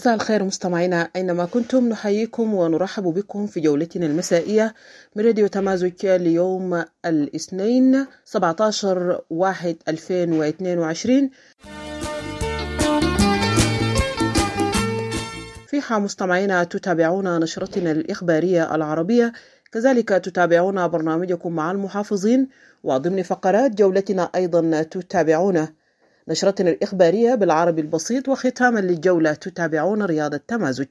مساء الخير مستمعينا أينما كنتم، نحييكم ونرحب بكم في جولتنا المسائية من راديو تمازج ليوم الاثنين 17/1/2022. فيها مستمعينا تتابعون نشرتنا الإخبارية العربية، كذلك تتابعون برنامجكم مع المحافظين، وضمن فقرات جولتنا أيضا تتابعون نشرتنا الإخبارية بالعربي البسيط، وختاما للجولة تتابعون رياضة تمازج.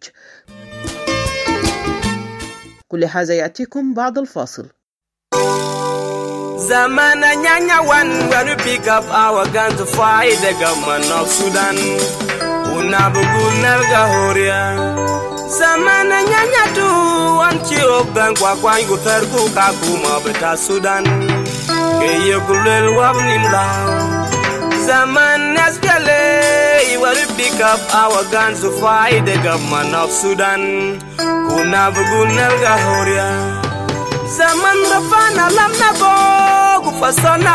كل هذا يأتيكم بعد الفاصل. Zamana nyanya one when we pick up our gun to fight the government of Sudan. Unabugul nalga horia. Zamana nyanya two one chiro ban kwa yutar ku kakuma beta Sudan. Keye kulel wabnimla. Zaman nasgale when we pick up our guns to fight the government of Sudan. Unabugul nalga horia. Zaman rafana lamna bogu fasalna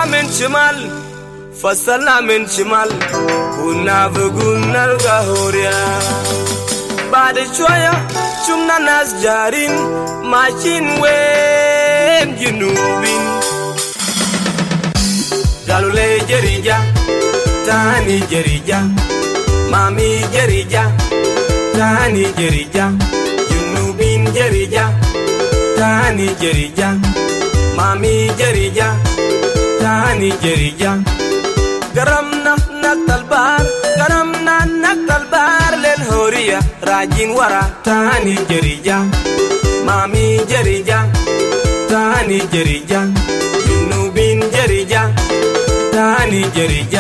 min shimal kuna bugun nalga horia bade choya chumna nas jarin machin wen junubin galule jerija tani jerija mami jerija tani jerija junubin jerija tani jerija mami jerija tani jerija garamna nakalbar lel horiya rajin wara tani jerija mami jerija tani jerija junubin jerija tani jerija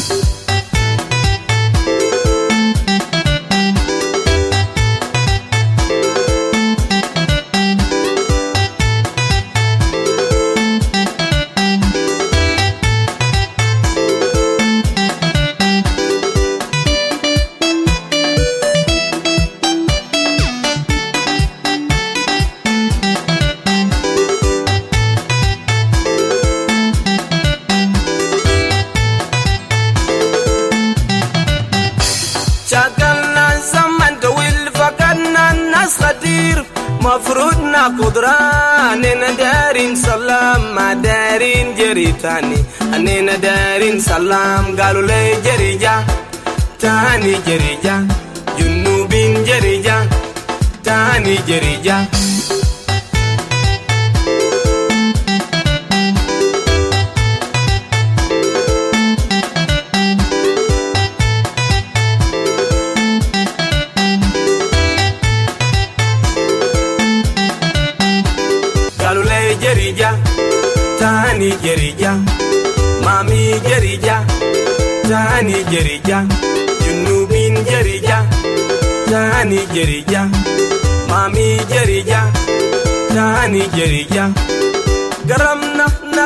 مفروضنا قدران أننا دارين سلام ما دارين جريتاني أننا دارين سلام قالوا لي جريجا تاني جريجا جنوبين جريجا تاني جريجا tani jerija mami jerija tani jerija junubin jerija tani jerija mami jerija tani jerija garamna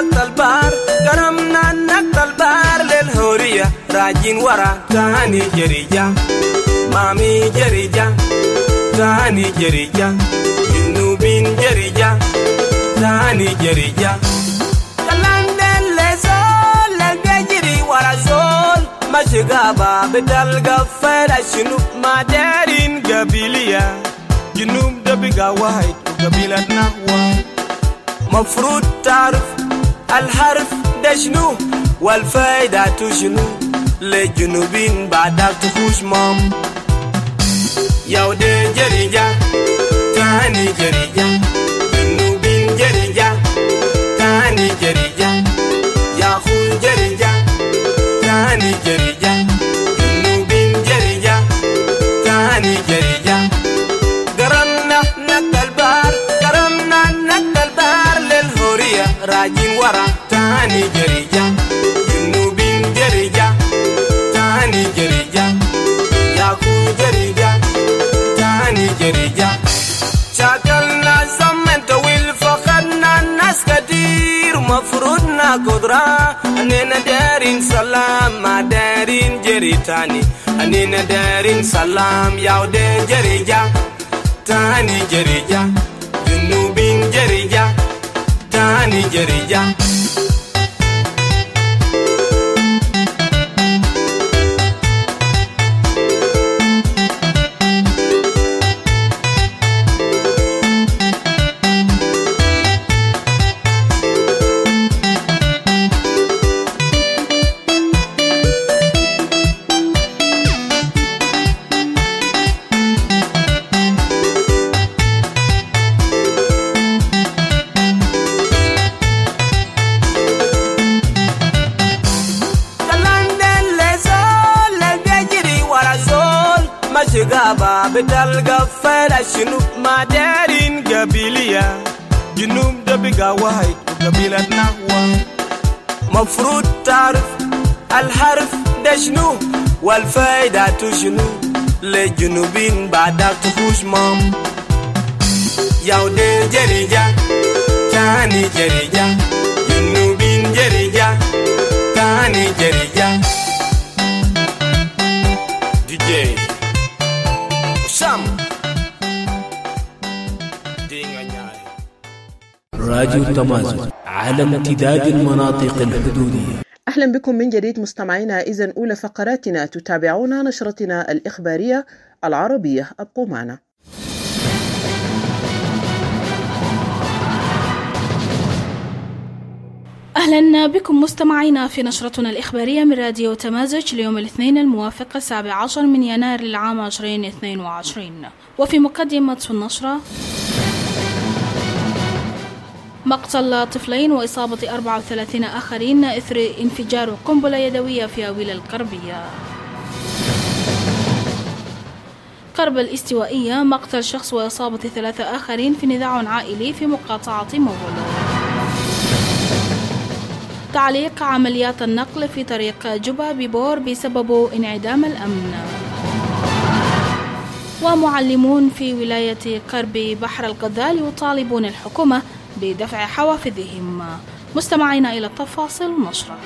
nakalbar lel horiya rajin wara tani jerija mami jerija tani jerija junubin jerija tani jerija mashigaba bedal gafara shinu madarin gabiliya junub da biga wahid gabilat nahwa mafrud tarif alharf dashnu wal faidatu shinu le junubin ba'da tuhush mom yawde jerija tani jerija junubin jerija tani jerija yahu jerija tani jerija junubin jerija tani jerija garamna nakalbar lel horiya rajin wara tani jerija junubin jerija tani jerija yaku jerija tani jerija shakalna zamanta wil fakhadna nas kadir mafrudna qudra أننا دارين سلام ما دارين جريتاني أننا دارين سلام ياودي جريجا تاني جريجا جنوبين جريجا تاني جريجا غابة بتلقى فيلا شنو ما دارين قبيلية جنوب ده بقى واحد وقبيلتنا واحد مفروض تعرف الحرف ده شنو والفايدة شنو للجنوبين بعدك تخوش مام ياو دي جريجة كاني جريجة جنوبين جريجة كاني جريجة دي جي شام راديو تمازن على امتداد المناطق الحدودية. أهلا بكم من جديد مستمعينا. إذن أولى فقراتنا تتابعون نشرتنا الإخبارية العربية، أبقوا معنا. أهلا بكم مستمعينا في نشرتنا الإخبارية من راديو تمازج ليوم الاثنين الموافق 17 من يناير للعام 2022. وفي مقدمة النشرة: مقتل طفلين وإصابة 34 آخرين إثر انفجار قنبلة يدوية في أويل القربية. قرب الاستوائية: مقتل شخص وإصابة 3 آخرين في نزاع عائلي في مقاطعة موغولو. تعليق عمليات النقل في طريق جوبا ببور بسبب انعدام الأمن. ومعلمون في ولاية قرب بحر الغزال يطالبون الحكومة بدفع حوافزهم. مستمعين إلى التفاصيل النشرة.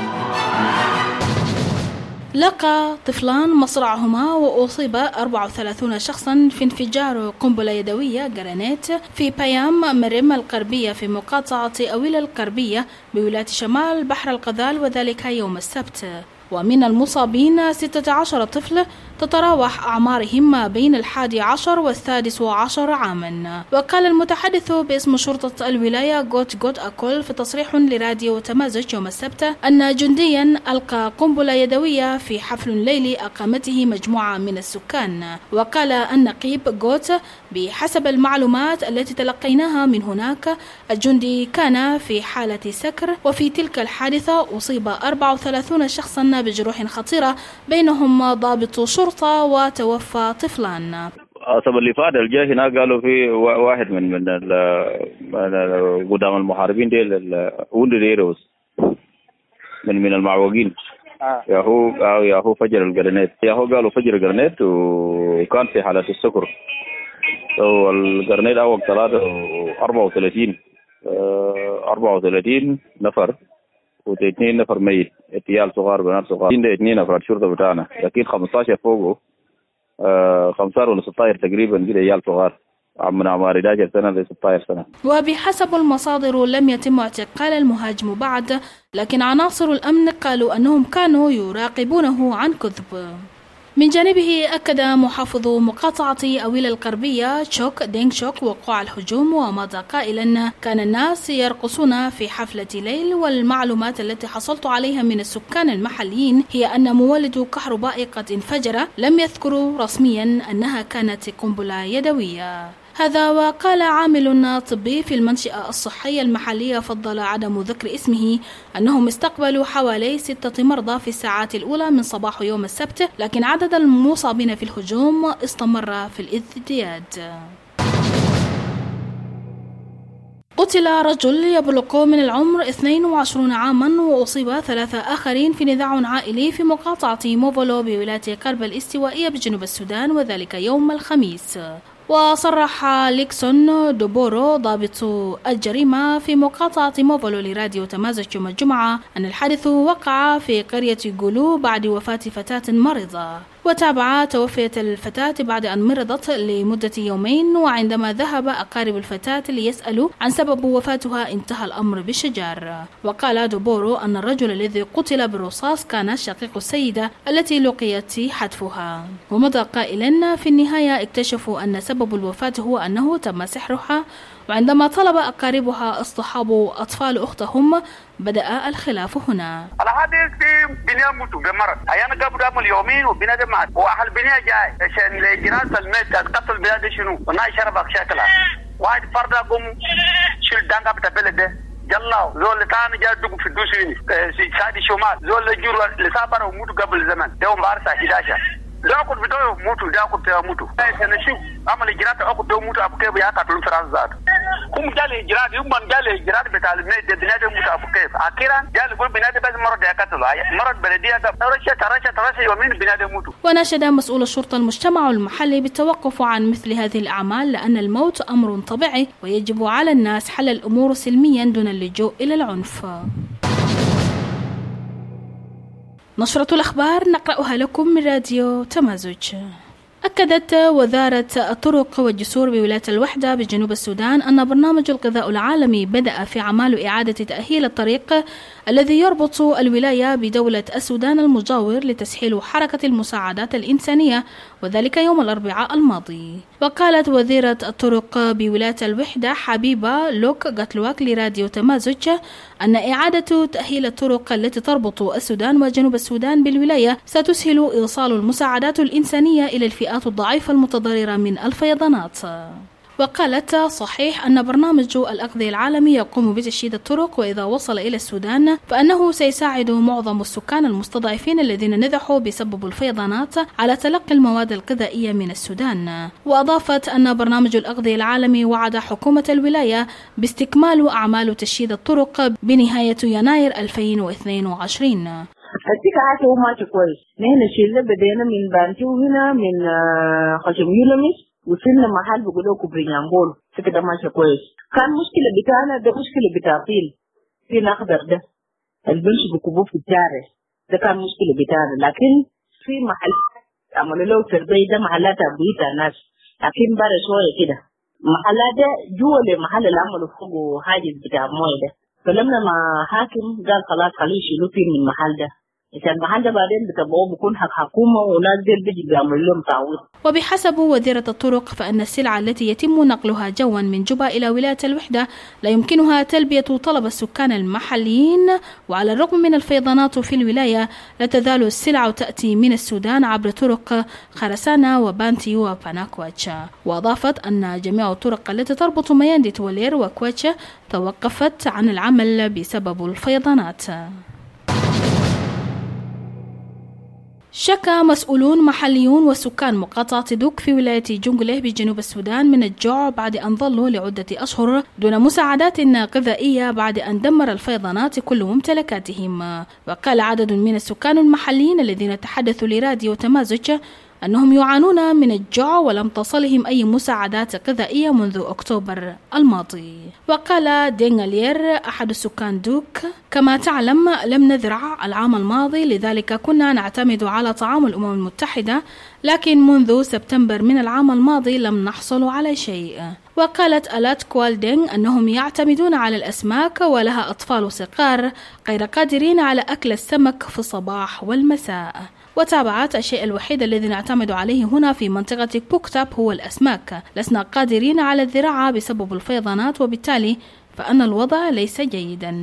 لقى طفلان مصرعهما وأصيب 34 شخصا في انفجار قنبلة يدوية جرانيت في بيام مرم القربية في مقاطعة أويل القربية بولاية شمال بحر الغزال، وذلك يوم السبت. ومن المصابين 16 طفل تتراوح أعمارهم ما بين 11 و16 عاما. وقال المتحدث باسم شرطة الولاية جوت أكول في تصريح لراديو تمازج يوم السبت أن جنديا ألقى قنبلة يدوية في حفل ليلي أقامته مجموعة من السكان. وقال النقيب جوت: بحسب المعلومات التي تلقيناها من هناك، الجندي كان في حالة سكر، وفي تلك الحادثة أصيب 34 شخصا بجروح خطيرة بينهم ضابط شرطة وتوفى طفلان. الأسبوع اللي فات الجيش هناك قالوا في واحد من قدام المحاربين ديل الوندريروس من المعوقين ياهو فجر الجرانيت، قالوا فجر الجرانيت وكان في حالة السكر. والجرانيت أول 34 نفر و2 نفر ميت، اتيال صغار بنات صغار. 2 نفر شرطة بتاعنا، لكن 15 فوقه 15 و 16 تقريبا كده عيال صغار من أعمار 11 سنة ل 16 سنة. وبحسب المصادر لم يتم اعتقال المهاجم بعد، لكن عناصر الأمن قالوا أنهم كانوا يراقبونه عن كذب. من جانبه أكد محافظ مقاطعة أويل القربية تشوك دينغ شوك وقوع الهجوم، ومضى قائلا: كان الناس يرقصون في حفلة ليل، والمعلومات التي حصلت عليها من السكان المحليين هي أن مولد كهرباء قد انفجر، لم يذكروا رسميا أنها كانت قنبلة يدوية. هذا وقال عامل طبي في المنشأة الصحية المحلية فضل عدم ذكر اسمه أنهم استقبلوا حوالي 6 مرضى في الساعات الأولى من صباح يوم السبت، لكن عدد المصابين في الهجوم استمر في الازدياد. قتل رجل يبلغ من العمر 22 عاما وأصيب 3 آخرين في نزاع عائلي في مقاطعة موفولو بولاية قرب الاستوائية بجنوب السودان، وذلك يوم الخميس. وصرح ليكسون دوبورو ضابط الجريمة في مقاطعة موفولو لراديو تمازج يوم الجمعة أن الحادث وقع في قرية جولو بعد وفاة فتاة مريضة. وتابع توفيت الفتاة بعد أن مرضت لمدة يومين، وعندما ذهب أقارب الفتاة ليسألوا عن سبب وفاتها انتهى الأمر بالشجار. وقال دوبورو أن الرجل الذي قتل بالرصاص كان شقيق السيدة التي لقيت حتفها. ومضى قائلا: في النهاية اكتشفوا أن سبب الوفاة هو أنه تم سحرها، وعندما طلب أقاربها اصطحاب أطفال أختهم بدأ الخلاف هنا. الحادث في بنية موتو بمرض أيانا قبل أمل يومين وبنية دمات وأهل بنية جاي عشان لجنازة الميت القتل بلاد شنو وناي شربك شكلها واحد فرد قوم شيل دانقة بتبلد ده جلاو زول تاني جا دوق في الدوسين سادي شمال زول جور لسابر وموتو قبل زمان يوم بارسا 11 داكو بدو موتو داكو موتو انا شوف عمل اجراءات اكو دو موتو ابو كيف يا كاتلو فرازات هم جال اجراءات يوم جال اجراءات بتاع الميد بنادم موتو ابو كيف اخيرا جال يقول بنادم بس مره يا كاتلو مره بلديه ترشة يومين بنادم موتو. وناشد مسؤول الشرطه المجتمع المحلي بالتوقف عن مثل هذه الاعمال لان الموت امر طبيعي ويجب على الناس حل الامور سلميا دون اللجوء الى العنف. نشرة الأخبار نقرأها لكم من راديو تمازج. أكدت وزارة الطرق والجسور بولاية الوحدة بجنوب السودان أن برنامج الغذاء العالمي بدأ في أعمال إعادة تأهيل الطريق الذي يربط الولاية بدولة السودان المجاور لتسهيل حركة المساعدات الإنسانية وذلك يوم الأربعاء الماضي. وقالت وزيرة الطرق بولاية الوحدة حبيبة لوك غاتلواك لراديو تمازج أن إعادة تأهيل الطرق التي تربط السودان وجنوب السودان بالولاية ستسهل إيصال المساعدات الإنسانية إلى الفئات الضعيفة المتضررة من الفيضانات. وقالت صحيح أن برنامج الأغذية العالمي يقوم بتشييد الطرق وإذا وصل إلى السودان فإنه سيساعد معظم السكان المستضعفين الذين نزحوا بسبب الفيضانات على تلقي المواد الغذائية من السودان. وأضافت أن برنامج الأغذية العالمي وعد حكومة الولاية باستكمال أعمال تشييد الطرق بنهاية يناير 2022. السكة هو ماشي كويس. نحن شلنا بدينا من بانتو هنا من خشم يولمس وصلنا محل بيقولوا كوبري نيامبول كده ماشي كويس. كان مشكلة بتاعنا ده مشكلة بتاعتين في الأخضر ده البنش بكبوه في الشارع ده كان مشكلة بتاعنا. لكن في محل عملوا له تربية ده محلات أبويت الناس لكن بره شوية كده محلات ده جوا المحل اللي عملوا فوقه حاجز بتاع مويه ده فلما مع حاكم قال خلاص خليه يشيلوا فيه من المحل ده عشان المحل ده بعدين بتبقوا بكون حق حكومة وناس ديل بيجي بيعملوا لهم تعويض. وبحسب وزيرة الطرق فإن السلع التي يتم نقلها جوا من جوبا إلى ولاية الوحدة لا يمكنها تلبية طلب السكان المحليين وعلى الرغم من الفيضانات في الولاية لا تزال السلع تأتي من السودان عبر طرق خرسانة وبانتي وباناكواتشا. وأضافت أن جميع الطرق التي تربط ميانديت ولير وكواتشا توقفت عن العمل بسبب الفيضانات. شكى مسؤولون محليون وسكان مقاطعة دوك في ولاية جونغليه بجنوب السودان من الجوع بعد أن ظلوا لعدة أشهر دون مساعدات غذائية بعد أن دمر الفيضانات كل ممتلكاتهم. وقال عدد من السكان المحليين الذين تحدثوا لراديو تمازج أنهم يعانون من الجوع ولم تصلهم أي مساعدات غذائية منذ أكتوبر الماضي. وقال دينغالير أحد السكان دوك كما تعلم لم نزرع العام الماضي لذلك كنا نعتمد على طعام الأمم المتحدة لكن منذ سبتمبر من العام الماضي لم نحصل على شيء. وقالت ألات كوالدينغ أنهم يعتمدون على الأسماك ولها أطفال صغار غير قادرين على أكل السمك في الصباح والمساء. وتابعت الشيء الوحيد الذي نعتمد عليه هنا في منطقة بوكتاب هو الأسماك لسنا قادرين على الزراعة بسبب الفيضانات وبالتالي فإن الوضع ليس جيدا.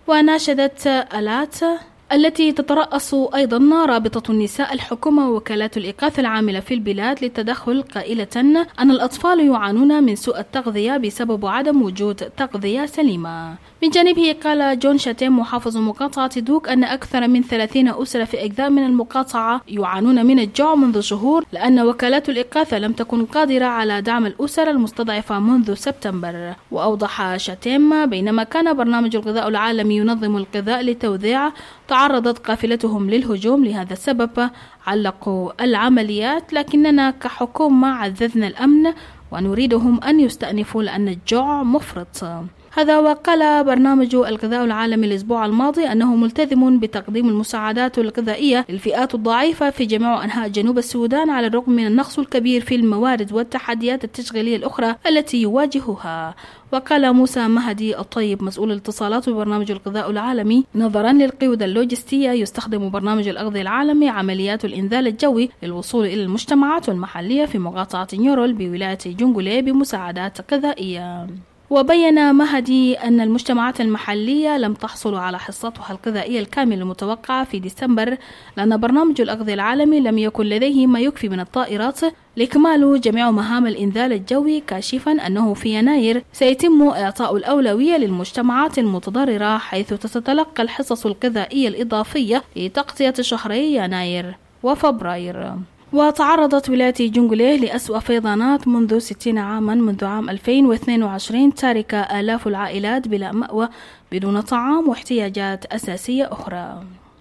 وناشدت ألات التي تترأس أيضا رابطة النساء الحكومة ووكالات الإغاثة العاملة في البلاد للتدخل قائلة أن الأطفال يعانون من سوء التغذية بسبب عدم وجود تغذية سليمة. من جانبه قال جون شاتيم محافظ مقاطعة دوك أن أكثر من 30 أسرة في أجزاء من المقاطعة يعانون من الجوع منذ شهور لأن وكالات الإغاثة لم تكن قادرة على دعم الأسر المستضعفة منذ سبتمبر. وأوضح شاتيم بينما كان برنامج الغذاء العالمي ينظم الغذاء للتوزيع تعرضت قافلتهم للهجوم لهذا السبب علقوا العمليات لكننا كحكومة عززنا الأمن ونريدهم أن يستأنفوا لأن الجوع مفرط. هذا وقال برنامج الغذاء العالمي الأسبوع الماضي أنه ملتزم بتقديم المساعدات الغذائية للفئات الضعيفة في جميع أنحاء جنوب السودان على الرغم من النقص الكبير في الموارد والتحديات التشغيلية الأخرى التي يواجهها. وقال موسى مهدي الطيب مسؤول الاتصالات ببرنامج الغذاء العالمي نظرا للقيود اللوجستية يستخدم برنامج الأغذية العالمي عمليات الإنزال الجوي للوصول إلى المجتمعات المحلية في مقاطعة نيورول بولاية جونغوليه بمساعدات غذائية. وبين مهدي أن المجتمعات المحلية لم تحصل على حصتها الغذائية الكاملة المتوقعة في ديسمبر لأن برنامج الأغذية العالمي لم يكن لديه ما يكفي من الطائرات لإكمال جميع مهام الإنزال الجوي كاشفا أنه في يناير سيتم إعطاء الأولوية للمجتمعات المتضررة حيث تتلقى الحصص الغذائية الإضافية لتغطية شهري يناير وفبراير. وتعرضت ولاية جونغليه لأسوأ فيضانات منذ 60 عاما منذ عام 2022 تاركة آلاف العائلات بلا مأوى بدون طعام واحتياجات أساسية أخرى.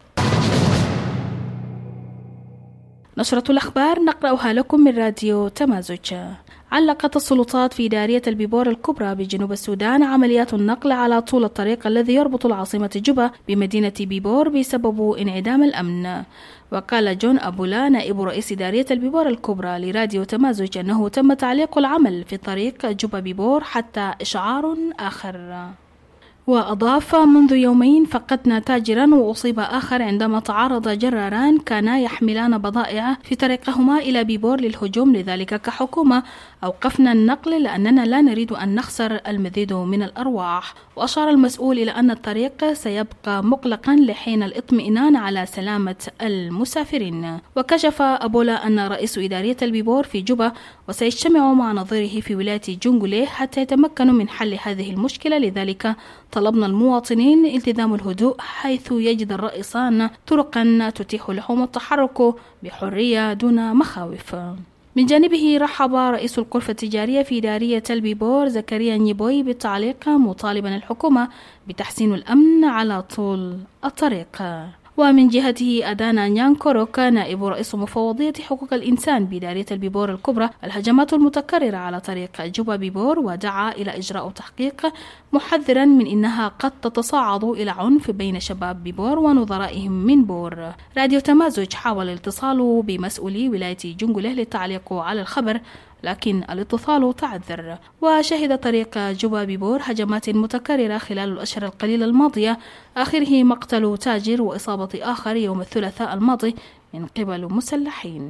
نشرة الأخبار نقرأها لكم من راديو تمازج. علقت السلطات في دارية البيبور الكبرى بجنوب السودان عمليات النقل على طول الطريق الذي يربط العاصمة جوبا بمدينة بيبور بسبب انعدام الأمن. وقال جون أبولا نائب رئيس دارية البيبور الكبرى لراديو تمازج أنه تم تعليق العمل في طريق جوبا بيبور حتى إشعار آخر. وأضاف منذ يومين فقدنا تاجرا وأصيب آخر عندما تعارض جراران كانا يحملان بضائع في طريقهما إلى بيبور للهجوم، لذلك كحكومة أوقفنا النقل لأننا لا نريد أن نخسر المزيد من الأرواح. وأشار المسؤول إلى أن الطريق سيبقى مغلقا لحين الاطمئنان على سلامة المسافرين. وكشف أبولا أن رئيس إدارية البيبور في جوبا وسيجتمع مع نظيره في ولاية جونغليه حتى يتمكنوا من حل هذه المشكلة، لذلك طلبنا المواطنين التزام الهدوء حيث يجد الرئيسان طرقا تتيح لهم التحرك بحرية دون مخاوف. من جانبه رحب رئيس الغرفة التجارية في دارية البيبور زكريا نيبوي بالتعليق مطالبا الحكومة بتحسين الأمن على طول الطريق. ومن جهته أدانا نيانكوروك نائب رئيس مفوضية حقوق الإنسان بدارية البيبور الكبرى الهجمات المتكررة على طريق جوبا بيبور، ودعا إلى إجراء تحقيق محذرا من إنها قد تتصاعد إلى عنف بين شباب بيبور ونظرائهم من بور. راديو تمازج حاول الاتصال بمسؤولي ولاية جونغليه للتعليق على الخبر لكن الاتصال تعذر. وشهد طريق جوبا بيبور هجمات متكررة خلال الأشهر القليلة الماضية، آخره مقتل تاجر وإصابة آخر يوم الثلاثاء الماضي من قبل مسلحين.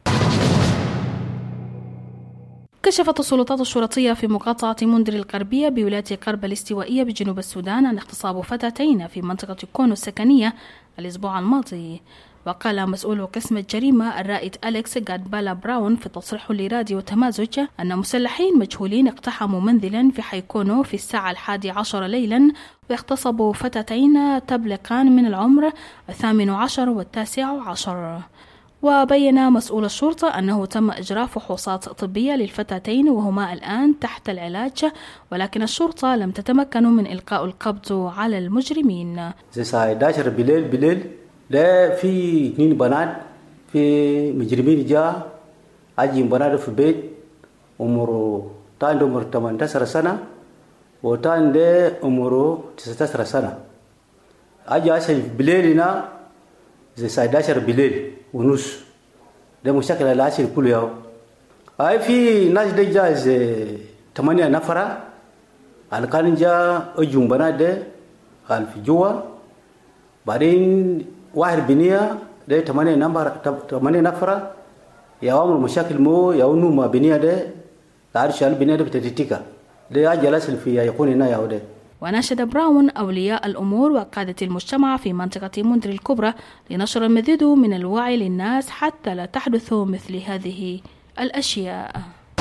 كشفت السلطات الشرطية في مقاطعة مندر الغربية بولاية قرب الاستوائية بجنوب السودان عن اغتصاب فتاتين في منطقة كونو السكنية الأسبوع الماضي. وقال مسؤول قسم الجريمة الرائد أليكس غادبالا براون في تصريح لراديو تمازج أن مسلحين مجهولين اقتحموا منزلا في حي كونو في الساعة 11 ليلا واغتصبوا فتاتين تبلغان من العمر 18 و19. وبين مسؤول الشرطة أنه تم إجراء فحوصات طبية للفتاتين وهما الآن تحت العلاج، ولكن الشرطة لم تتمكن من إلقاء القبض على المجرمين. الساعة 11 بالليل لا في 2 بنات في مجرمين جاء أجي بنات في بيت عمره تان عمره 18 سنة وتان ده عمره 19 سنة. أجي أسل بالليلنا زي الساعة 11 بالليل ونص ده مشكلة العسل كل يوم. أي في ناس ده جاء 8 نفر على كان جاء أجوا بنات ده قال في جوا بعدين واحد بنية ده 8 نفر يا عمر مشاكل مو يا ونو ما بنية ده تعرف البنية ده بتتيكا ده جلس في يكون هنا يا وده. وناشد براون أولياء الأمور وقادة المجتمع في منطقة مندر الكبرى لنشر المزيد من الوعي للناس حتى لا تحدث مثل هذه الأشياء.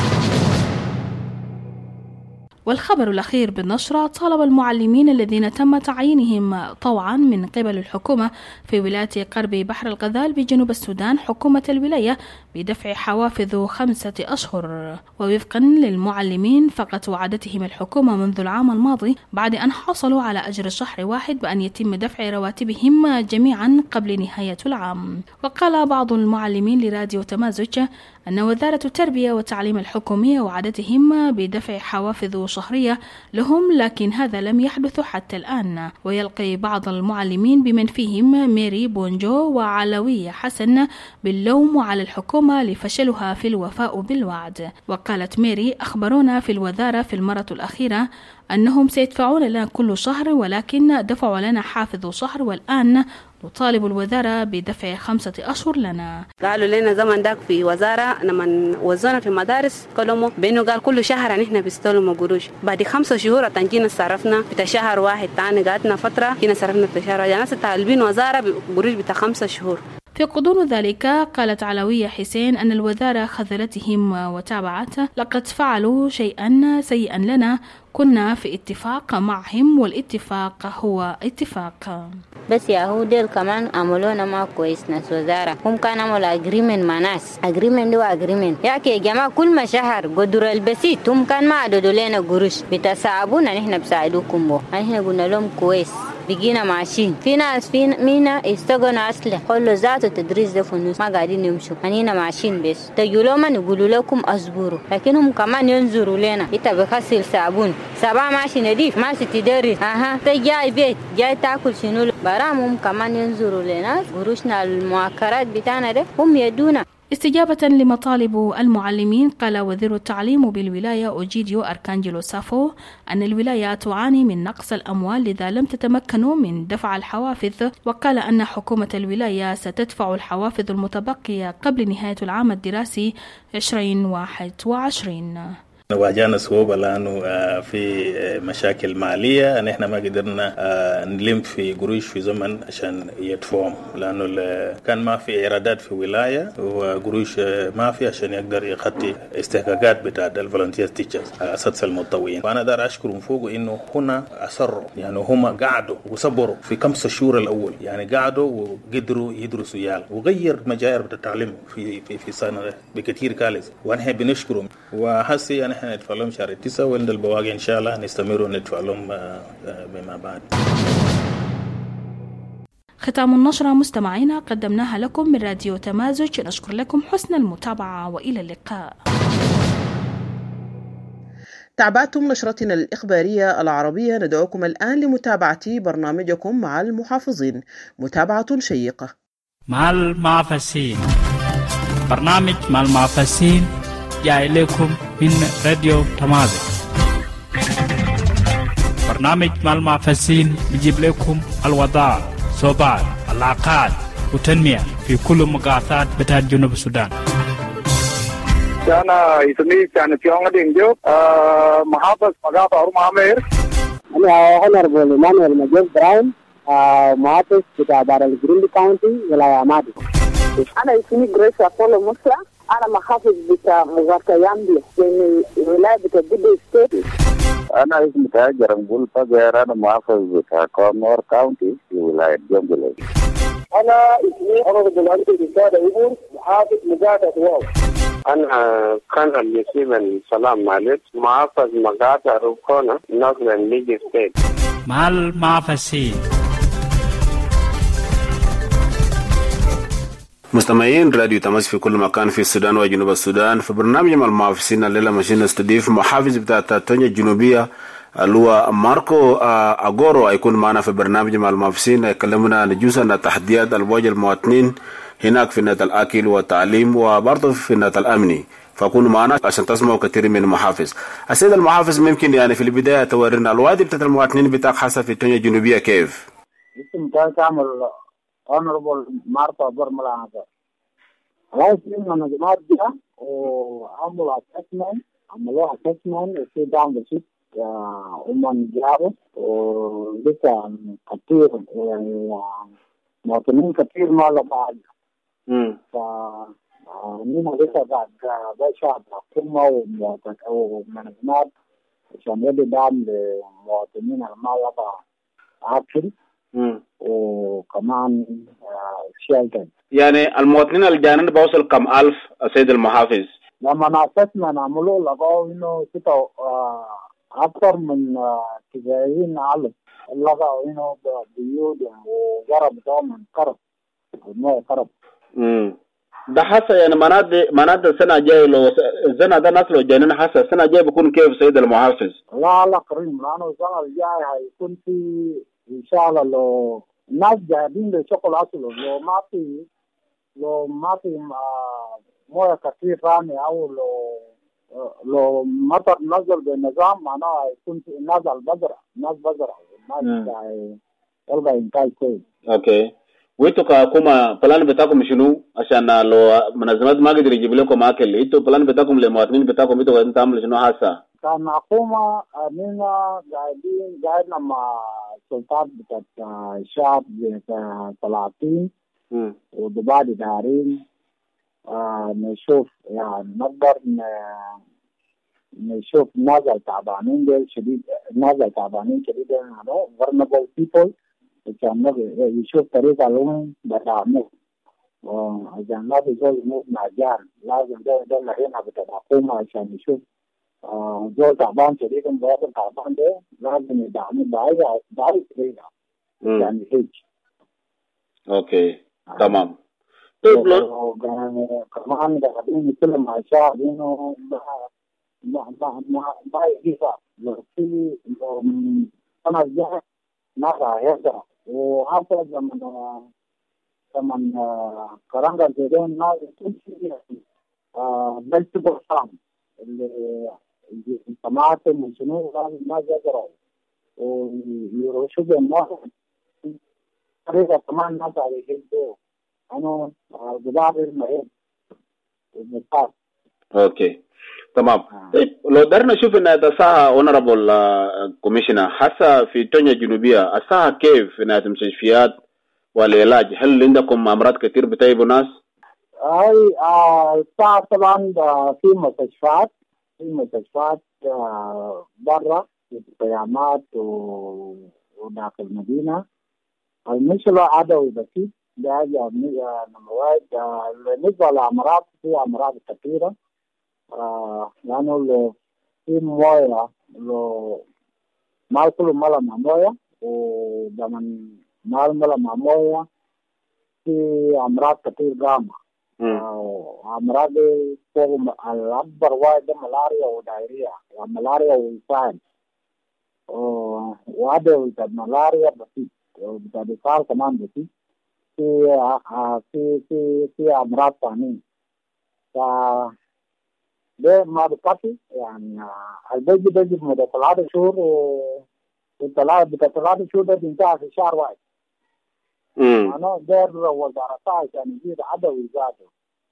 والخبر الأخير بالنشرة طالب المعلمين الذين تم تعيينهم طوعا من قبل الحكومة في ولاية قرب بحر الغزال بجنوب السودان حكومة الولاية بدفع حوافز 5 أشهر. ووفقا للمعلمين فقط وعدتهم الحكومة منذ العام الماضي بعد أن حصلوا على أجر شهر واحد بأن يتم دفع رواتبهم جميعا قبل نهاية العام. وقال بعض المعلمين لراديو تمازج أن وزارة التربية والتعليم الحكومية وعدتهم بدفع حوافز شهرية لهم، لكن هذا لم يحدث حتى الآن. ويلقي بعض المعلمين بمن فيهم ميري بونجو وعلوية حسن باللوم على الحكومة لفشلها في الوفاء بالوعد. وقالت ميري أخبرونا في الوزارة في المرة الأخيرة أنهم سيدفعون لنا كل شهر ولكن دفعوا لنا حافز شهر، والآن نطالب الوزارة بدفع 5 أشهر لنا. قالوا لنا زمن داك في وزارة لما وزونا في المدارس كلموا بأنه قال كل شهر نحن بنستلم قروش، بعد 5 شهور تنجينا صرفنا بتاع شهر واحد، تاني قعدنا فترة هنا صرفنا بتاع شهر واحد، ناس طالبين وزارة بقروش بتاع 5 شهور. في غضون ذلك قالت علوية حسين أن الوزارة خذلتهم وتابعته. لقد فعلوا شيئا سيئا لنا، كنا في اتفاق معهم والاتفاق هو اتفاق. بس يهودي كمان عملونا ما كويس ناس وزارة، هم كان عملوا اجريمنت مع ناس، اجريمنت دو اجريمنت يا جماعة كل ما شهر قدر البسيط هم كان ما عددوا لنا قروش بتساعبونا نحن بساعدوكم بو، نحن قلنا لهم كويس بقينا ماشيين. في ناس في مينا يستغنوا أصله كله ذاته تدريس ده في النص ما قاعدين يمشوا، أنينا ماشيين بس تجولوا من يقولوا لكم أصبروا، لكنهم كمان ينظروا لنا. إنت بخسر صابون سبعة ماشي نظيف ماشي تدرس تجاي بيت جاي تاكل شنو برامهم كمان ينظروا لنا. قروشنا المعكرات بتاعنا ده هم يدونا. استجابة لمطالب المعلمين قال وزير التعليم بالولاية أوجيديو أركانجيلو سافو أن الولاية تعاني من نقص الأموال لذا لم تتمكنوا من دفع الحوافز، وقال أن حكومة الولاية ستدفع الحوافز المتبقية قبل نهاية العام الدراسي 2021. واجهنا صعوبة لأنه في مشاكل مالية، نحن ما قدرنا نلم في قروش في زمن عشان يدفعهم، لأنه كان ما في إيرادات في ولاية وقروش ما في عشان يقدر يخطي استحقاقات بتاع الفولنتير تيتشرز أساتذة المتطوعين. وأنا دار أشكرهم فوق إنه هنا أصروا، يعني هم قعدوا وصبروا في 5 شهور الأول، يعني قعدوا وقدروا يدرسوا يال وغير مجال التعليم في سنة بكثير كالس، ونحن بنشكرهم. وحسي يعني احنا ندفع لهم شهر 9 وعند البواقي ان شاء الله نستمر وندفع لهم بما بعد. ختام النشرة مستمعينا قدمناها لكم من راديو تمازج، نشكر لكم حسن المتابعة وإلى اللقاء. تابعتم نشرتنا الإخبارية العربية، ندعوكم الآن لمتابعة برنامجكم مع المحافظين، متابعة شيقة. مع المعفسين، برنامج مع المعفسين جاء إليكم من راديو تمازج. برنامج مع المعفسين بيجيب لكم الوضع، صوبات، العلاقات وتنمية في كل مقاطعات بتاعت جنوب السودان. أنا اسمي كان فيونغ دينجو محافظ مقاطع أورمامير. أنا هونربل مانويل ماجيل براون محافظ بتاع دار الجريندي كاونتي ولاية مادي. أنا اسمي غريس أبولو موسى، أنا محافظ بتاع مغاركة يامبي في ولاية بتاع بدو ستيت. أنا اسمي تاجر نقول فجأة، أنا محافظ بتاع كونور كاونتي في ولاية جنجلي. أنا اسمي هونربل أنتي بسادة إبور محافظ مقاطع واو. أنا كان اليسيم سلام مالك محافظ مقاطع روكونا نورثرن ليج ستيت. مع المعفسين. مستمعين راديو تماس في كل مكان في السودان وجنوب السودان. في برنامج مع المعافسين الليلة ماشيين نستضيف محافظ بتاع تونيا الجنوبية اللي هو ماركو أغورو هيكون معنا في برنامج مع المعافسين، يكلمنا نجوز عن التحديات اللي بواجه المواطنين هناك في النادي الأكل والتعليم وبرضه في النادي الأمني، فكونوا معنا عشان تسمعوا كثير من المحافظ. السيد المحافظ ممكن يعني في البداية تورينا الوادي بتاعت المواطنين بتاعك حاسة في تونيا الجنوبية كيف؟ اسم تعمل honorable Martha Barmalanga. Last year on the Martha عملوا assessment وفي down the ship ومن جابوا ولسه كثير يعني مواطنين كثير ما له بعد. فنحن لسه بعد بشعب حكومة ومنظمات عشان يدي دعم للمواطنين ما له أكل وكمان شيلتر. يعني المواطنين الجانين بوصل كم ألف السيد المحافظ؟ لما ناسسنا نعملوا لقوا إنه كده أكثر من 90,000 لقوا إنه بيوت وجرب دوما قرب المويه قرب. ده حاسة يعني مناد السنة الجاية لو السنة ده ناس لو جايين حاسة السنة الجاية بيكون كيف سيد المحافظ؟ لا قريب، لأنه السنة الجاية هيكون في إن شاء الله لو الناس جاهدين لشغل أصله، لو ما في مويه كثير ثاني أو لو مطر نزل بالنظام معناه هيكون في الناس البذرة الناس يلقى إنتاج كويس. أوكي. وإنتوا كحكومة بلان بتاعكم شنو عشان لو منظمات ما قدر يجيب لكم أكل؟ إنتوا بلان بتاعكم للمواطنين بتاعكم إنتوا قاعدين تعملوا شنو هسه؟ كان حكومة أننا قاعدين مع سلطات بتاعت الشعب بتاع 30 وبعد دارين نشوف يعني نقدر نشوف ناس تعبانين ديل شديد، ناس تعبانين شديد يعني vulnerable people عشان يشوف طريقة لهم بدعمه. عشان ما بيزول يموت مجان لازم ده مرينا بتدعمه عشان يشوف زول تعبان شديد مواطن تعبان ده لازم يدعمه بأي طريقة عشان يعيش. اوكي تمام. كمان قاعدين نتكلم مع الشعب انه ما يجيبها لو في أنا جاء نرى هذا وحتى زمن كرانجا زيدون ناس تمشي vegetable farm اللي الطماطم وشنو لازم الناس يزرعوا ويروشوا بالنار طريقة كمان الناس على يجيبوا أنا جبار المهم المطار. اوكي تمام. طيب لو درنا نشوف ان الساعه اونربل كوميشنر حتى في تونيا الجنوبيه الساعه كيف في ناس المستشفيات والعلاج؟ هل عندكم امراض كثير بتعبوا ناس؟ الساعه طبعا في مستشفيات برا في القيامات وداخل المدينه. المشكله عدوي بسيط ده نمبر واحد. بالنسبه للامراض في امراض كثيره لأنه لو في موية لو ما كله ملا مع موية وزمن ما ملا مع موية في أمراض كتير قامة. أمراض فوق الأكبر واحد ملاريا ودايريا وملاريا وإنسان وهذا بتاع ملاريا بسيط بتاع بصار كمان بسيط في أمراض ثانية. ده ما بكفي يعني البيجي مدة 3 شهور و3 شهور ده بينتهي في شهر واحد. أنا داير وزارة عشان يزيد عدوي ذاته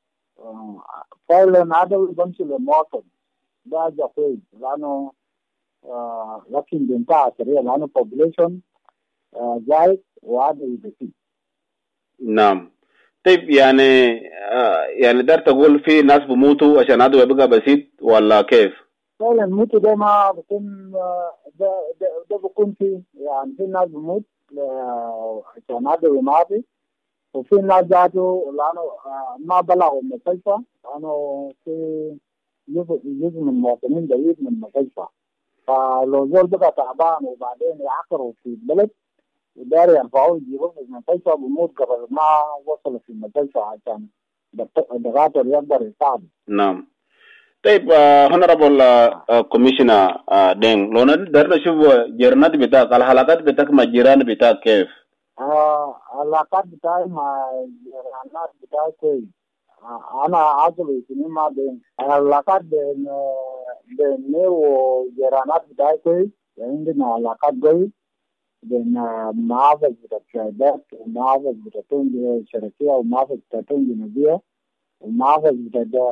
فعلا عدوي بمشي للمواطن ده جفيد لأنه لكن بينتهي سريع لأنه population زايد وعدوي بسيط. نعم. طيب يعني دار تقول في ناس بموتوا عشان عدوى بقى بسيط ولا كيف؟ فعلا الموت ده ما بكون ده بكون في يعني في ناس بموت عشان عدوى ما في وفي ناس جاتوا لأنه ما بلغوا المستشفى لأنه في جزء من المواطنين بعيد من المستشفى. فلو زول بقى تعبان وبعدين يعقروا في البلد وداري يرفعوه يجيبوه في المستشفى بموت قبل ما وصلوا في المستشفى عشان الدكاتره يقدر يساعدوا. نعم. طيب هونربل كوميشنر دين لو نقدر نشوف جيرانات بتاعك الحلقات بتاعك مع الجيران بتاعك كيف؟ العلاقات بتاعي مع الجيرانات بتاعي كويس. أنا عضوي في ما بين العلاقات بيني وجيرانات بتاعي كويس. عندنا علاقات كويس بين محافظ بتاع شعبات ومحافظ بتاع تونجي شركية ومحافظ بتاع تونجي نبيه ومحافظ بتاع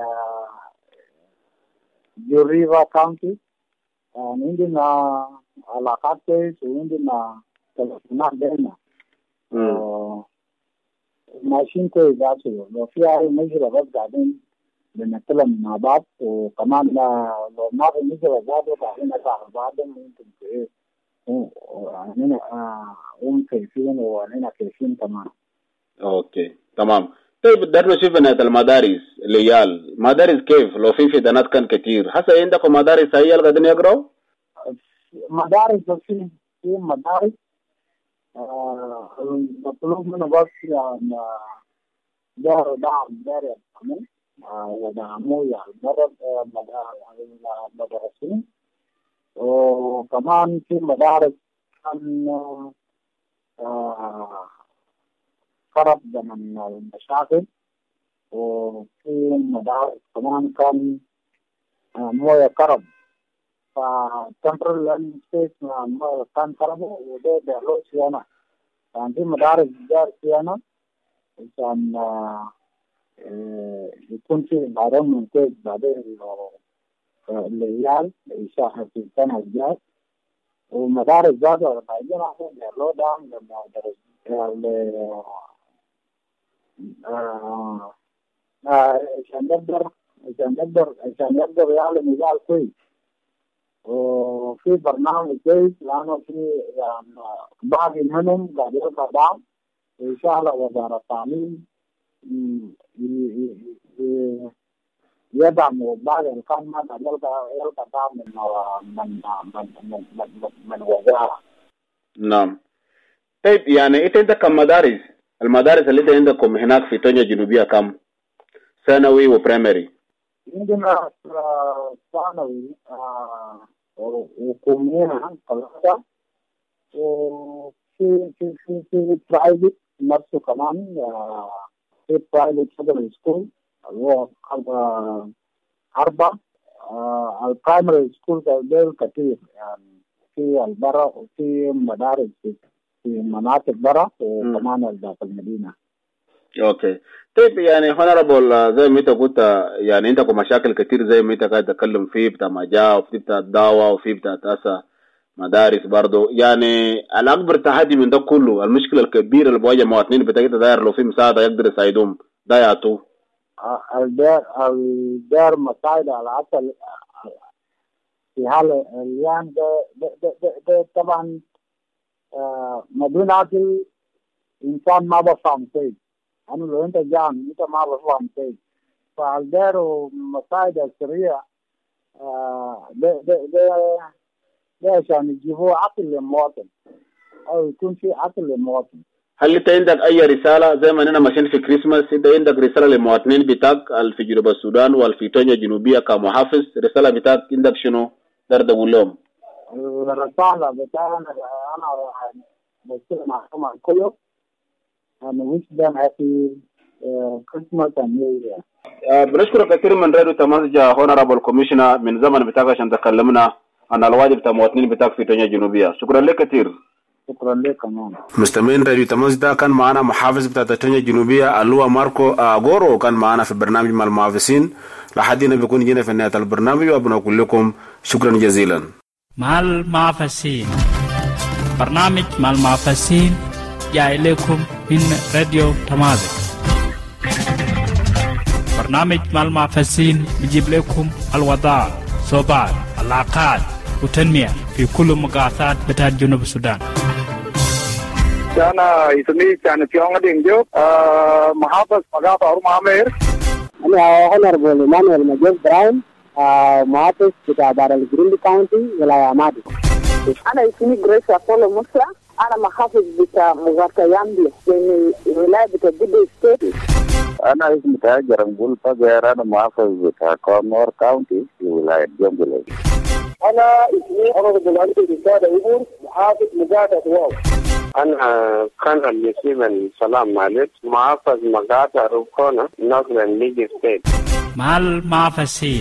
جوريفا كاونتي. عندنا علاقات كويس وعندنا تلفونات بيننا ماشيين كويس. لو في أي مشكلة بس قاعدين بنتكلم مع بعض وكمان لو ما في مشكلة زادوا قاعدين نساعد بعض ممكن في وعنينا كيفين وعنينا كيفين كمان. اوكي تمام. طيب بدنا نشوف نهاية المدارس العيال مدارس كيف لو في فتنات كان كتير هسه عندكم مدارس عيال قاعدين يقرأوا؟ مدارس في مدارس مطلوب منه بس يعني دار يدعموا ودعموا يعني المدرسين وكمان في مدارس كان خرب من المشاكل وفي مدارس كمان كان موية كرب فتمبرل سبيس موية كان كربه وده بيعلو سيانا. كان في مدارس جار سيانا عشان يكون في environment كويس بعدين العيال يشاهدوا في السنة الجاية ومدارس ذاته بعدين احنا بيعلو دعم للمدارس عشان يقدر يعلم مجال كويس. وفي برنامج كويس لأنه في يعني بعض منهم قاعد يلقى دعم، وإن شاء الله وزارة التعليم يدعم بعض الكلام ما قاعد يلقى دعم من وزارة. نعم. طيب يعني انت عندك كم مدارس؟ المدارس اللي انت عندكم هناك في تونيا الجنوبية كم؟ ثانوي وبرايمري؟ عندنا ثانوي وكومينا 3 وفي برايفت نفسه كمان في برايفت سكندري سكول اللي هو 4. البرايمري سكول غير كثير يعني في البرا وفي مدارس في مناطق برا وكمان داخل المدينة. اوكي. طيب يعني هونربل زي ما انت قلت يعني عندكم مشاكل كتير زي ما انت قاعد تتكلم فيه بتاع مجاعة وفي بتاع الدعوة وفي بتاع تاسع مدارس برضو. يعني الأكبر تحدي من ده كله المشكلة الكبيرة اللي بواجه مواطنين بتاعت داير لو في مساعدة يقدر يساعدهم ده يعطوه. الدار مساعدة على أصل في حال اليوم ده طبعا مدينة الإنسان ما بفهم شيء. أنا لو أنت جان أنت ما بفهم شيء. فالدار مساعدة سريعة ده عشان يجيبوا عقل للمواطن أو يكون في عقل للمواطن. هل انت عندك اي رسالة زي ما اننا ماشيين في كريسماس انت عندك رسالة للمواطنين بتاعك في جنوب السودان والفي تونيا الجنوبية كمحافظ؟ رسالة بتاعك عندك شنو تقدر تقول لهم؟ الرسالة بتاعنا أنا بتكلم معهم كله أنا wish them happy Christmas and New Year. بنشكرك كثير من راديو تمازج هونرابل كوميشنر من زمن بتاعك عشان تكلمنا عن الواجب بتاع المواطنين بتاعك في تونيا الجنوبية. شكرا لك كثير. شكرا لك كمان. مستمعين راديو تمازج ده كان معنا محافظ بتاع تونيا الجنوبية اللوا ماركو أغورو كان معنا في برنامج مع المحافظين لحد هنا بيكون جينا في نهاية البرنامج وبنقول لكم شكرا جزيلا. مع المحافظين برنامج مع المحافظين جاي لكم من راديو تمازج. برنامج مع المحافظين بيجيب لكم الوضع صوبات العلاقات وتنمية في كل مقاطعات بتاعت جنوب السودان. أنا اسمي كان فيونغ دينجو محافظ مقاطع أورمامير. أنا هونربل مانويل مجيب براين محافظ بتاع دار الجريندي كاونتي ولاية مادي. أنا اسمي جريس أبولو موسى. أنا محافظ بتاع مغاركة يامبي من ولاية بتاع جدو ستيت. أنا اسمي تاجر نقول فجأة أنا محافظ بتاع كونور كاونتي في ولاية جنبلي. أنا اسمي هونربل أنتي بسادة إبور محافظ مقاطع واو. أنا كان يسمى سلام مالك محافظ مقاطع روكونا نورثرن ليج ستيت. مع المحافظين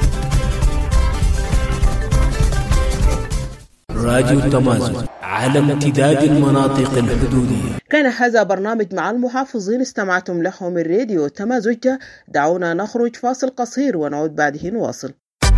راديو تمازج على امتداد المناطق الحدودية. كان هذا برنامج مع المحافظين استمعتم له من راديو تمازج. دعونا نخرج فاصل قصير ونعود بعده نواصل.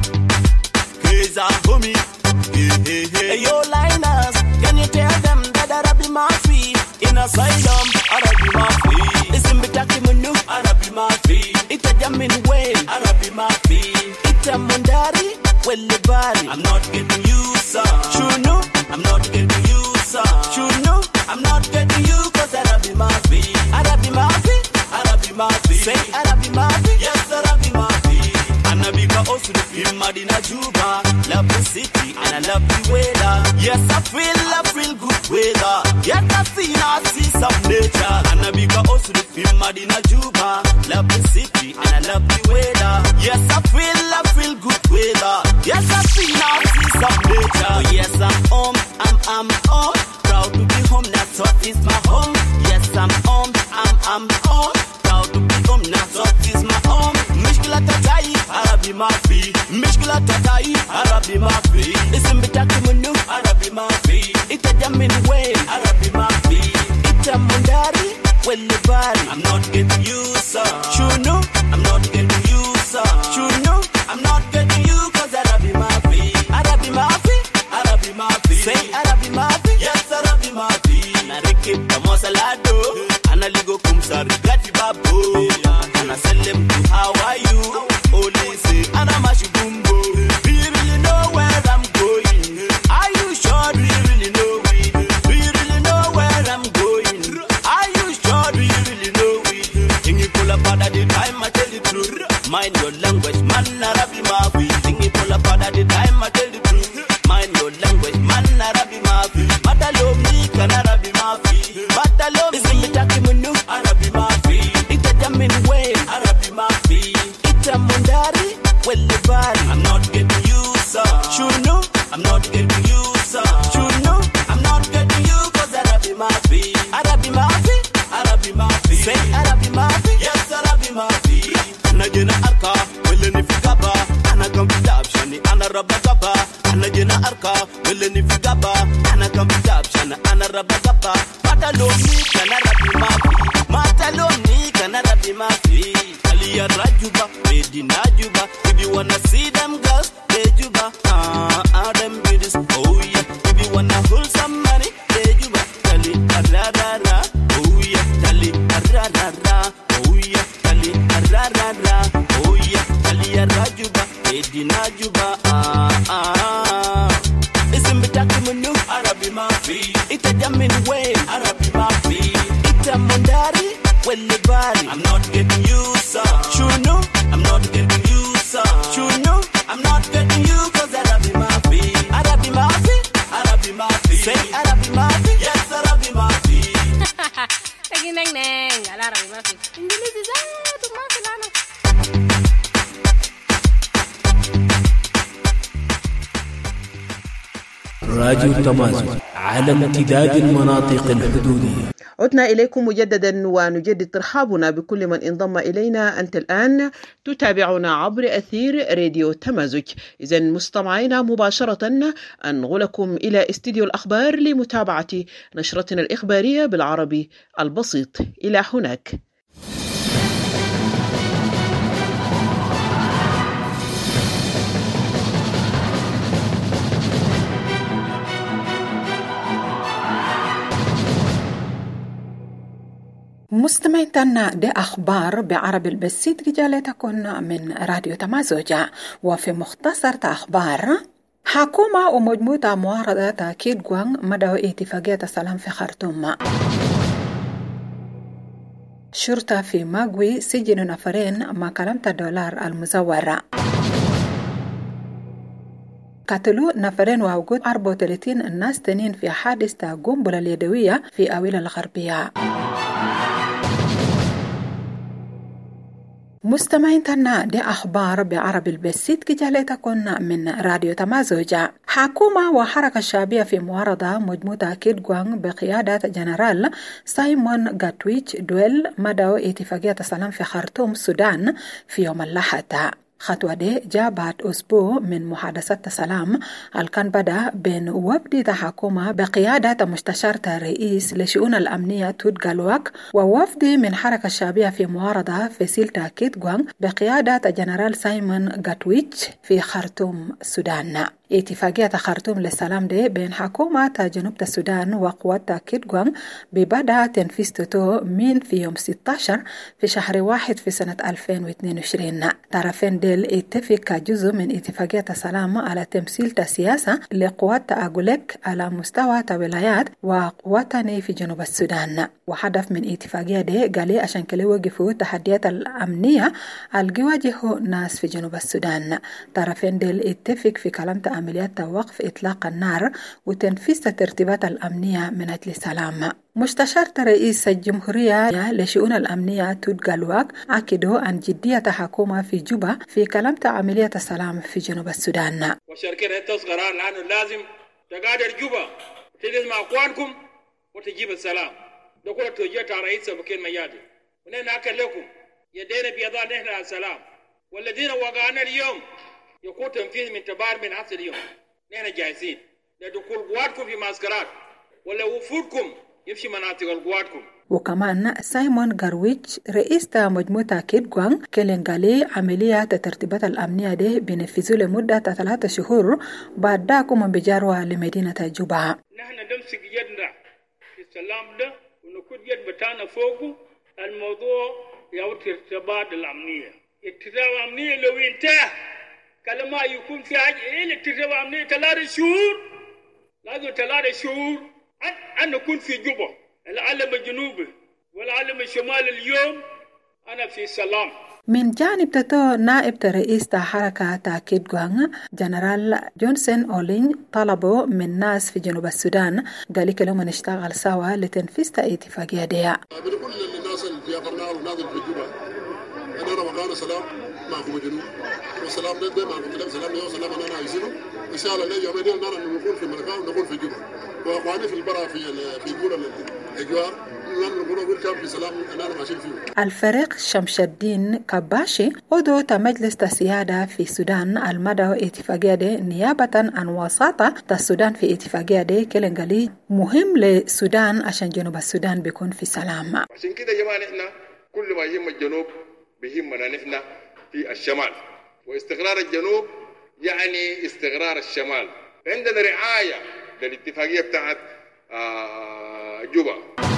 I'm not getting you, sir. You know, I'm not getting you, sir. You know, I'm not getting you, cause Arabi Mafi. Arabi Mafi, Arabi Mafi. Say Arabi Mafi, yes, Arabi Mafi. Anabika also the film Madina Juba. Love the city and I love the weather. Yes, I feel good weather. Yes, I see some nature. Anabika also the film Madina Juba. Love the city and I love the weather. Yes, I feel good weather. Yes, I see some nature. Oh, yes, I'm home. Proud to be home, that's what is my home. Yes, I'm home. Proud to be home, that's what is my home. Mishkila tatai, Arabi Mafi. Mishkila tatai, Arabi Mafi. Isim bitaki munu, Arabi Mafi. Ita jamin way, Arabi Mafi. Ita mundari, welibari. I'm not getting you, sir. You know, I'm not getting you, sir. You know, I'm not getting you, cause Arabi Mafi. Arabi Mafi, Arabi Mafi. Say Arabi Mafi, yes, Arabi Mafi. Nareke, tamosa lado. Analigo kumsari, gati ba. Mind your language, man, Arabi Mafi. Sing it all about at the time I tell the truth. Mind your language, man, Arabi Mafi. Matalo me, can Arabi Mafi. Matalo me, sing it at Kimunu, Arabi Mafi. It's a jamming way, Arabi Mafi. It's a mundari, well, the body. I'm not getting you, sir. Chuno, I'm not getting you, sir. Chuno, I'm not getting you, cause Arabi Mafi. Arabi Mafi, Arabi Mafi. Say Arabi Mafi, yes, Arabi Mafi. Najena arka, weleni fikaba. Ana gambita shani, ana rabagaba. Najena arka, weleni fikaba. Ana gambita shani, ana rabagaba. Matalomi kana Arabi Mafi. Matalomi kana Arabi Mafi. Aliya rajuba, medina juba. If you wanna see them girls, they juba. Them beauties, oh yeah. If you wanna hold some money, they juba. Tali arara, oh yeah. Tali arara, oh yeah. Tali arara, oh yeah. Tali arajuba, medina juba. Isim bitaki munu, Arabi Mafi. Ita jamin way, Arabi Mafi. Ita mondari, well the body. I'm not getting you, sir. Chuno, I'm not getting you, sir. Chuno, I'm not getting you, cause Arabi Mafi. Arabi Mafi, Arabi Mafi. Say Arabi Mafi, yes, Arabi Mafi. Neng neng, ala Arabi Mafi. Indonesia zatu Mafi lana. راديو تمازن على امتداد المناطق الحدودية. عدنا إليكم مجددا ونجدد ترحابنا بكل من انضم إلينا. أنت الآن تتابعنا عبر أثير راديو تمازج. إذن مستمعينا مباشرة أنقلكم إلى استديو الأخبار لمتابعة نشرتنا الإخبارية بالعربي البسيط. إلى هناك. مستمعينا دي أخبار بعربي البسيط رجالتكن من راديو تمازوجة. وفي مختصر أخبار حكومة ومجموعة معارضة تأكيد قوان مدى اتفاقية السلام في خرطوم. شرطة في ماغوي سجن نفرين مع كلمة $1 المزورة. قتلوا نفرين ووجود 34 ناس تانيين في حادثة قنبلة اليدوية في أويلة الغربية. مستمعين تنا دي أخبار بعربي البسيط كجالتكن من راديو تمازوجة. حكومة وحركة الشعبية في معارضة مجموعة كيد قوان بقيادة جنرال سايمون غاتويتش دويل مدعو اتفاقية السلام في خرطوم السودان في يوم الأحد. خطوة دي جابت أسبوع من محادثات السلام الكان بدأ بين وفد الحكومة بقيادة مستشارة الرئيس لشؤون الأمنية تود غالواك ووفد من حركة الشعبية في معارضة فيسيل تأكيد غوان بقيادة جنرال سايمون غاتويتش في خرطوم السودان. اتفاقية خرطوم للسلام دي بين حكومة جنوب السودان وقوات تأكيد غوان ببدأ تنفيذ توتو من في يوم 16 في شهر 1 في سنة 2022. طرفين ديل اتفق كجزء من اتفاقية السلام على تمثيل السياسة لقوات تأغلق على مستوى الولايات وقواتني في جنوب السودان. وهدف من اتفاقية دي قالي عشان كلي وقفوا تحديات الأمنية الجواجه ناس في جنوب السودان. طرفين ديل اتفق في كلام عمليات وقف إطلاق النار وتنفيذ الترتيبات الأمنية من أجل السلام. مستشارة رئيس الجمهورية لشؤون الأمنية تود غالواك أكدوا عن جدية حكومة في جوبا في كلام عملية السلام في جنوب السودان. وشركة تصغر لأنه لازم تقادر جوبا تنزل مع أخوانكم وتجيب السلام. دكتور توجيت رئيس مكين ميادي ونحن أكد لكم يدينا بيضاء نحن على السلام والذين وقعنا اليوم يكون تنفيذ من تبار من عصر اليوم. نحن جاهزين لدخول قواتكم في معسكرات ولا وفودكم يمشي مناطق قواتكم. وكمان سايمون غارويتش رئيس مجموعة كيد غوان كلنغالي عملية ترتيبات الأمنية دي بنفذوا لمدة 3 شهور بعدكم بجاروا لمدينة جوبا. نحن نمسك يدنا في السلام ده ونكون يد بتاعنا فوقه. الموضوع يو ترتيبات الأمنية. الترتيبات الأمنية لو انتهى كلما يكون في حاجة إلى الترتيبات الأمنية 3 شهور لازم 3 شهور أن نكون في جوبا. العالم الجنوبي والعالم الشمالي اليوم أنا في سلام من جانب تتو نائب رئيس حركة كيدغوان جنرال جونسون أولين طلبوا من الناس في جنوب السودان قال لهم نشتغل سوا لتنفيذ اتفاقية دي. بنقول للناس اللي في قرناء والناس اللي في جنوب أنا رمضان سلام معكم جنوب والسلام ده معكم كلام سلام يا سلام أنا عايزينه إن شاء الله اليوم دي نحن نكون في مركان ونكون في جنوب وأخواني في البرا في جورا الأجوار الفريق شمس الدين كباشي عضو مجلس السيادة في السودان المدعو اتفاقية دي نيابة عن وساطة السودان في اتفاقية دي كلنجالي مهم للسودان عشان جنوب السودان بيكون في سلام. عشان كده يا جماعة نحن كل ما يهم الجنوب بيهمنا نحن في الشمال واستقرار الجنوب يعني استقرار الشمال. عندنا رعاية للاتفاقية بتاعت جوبا.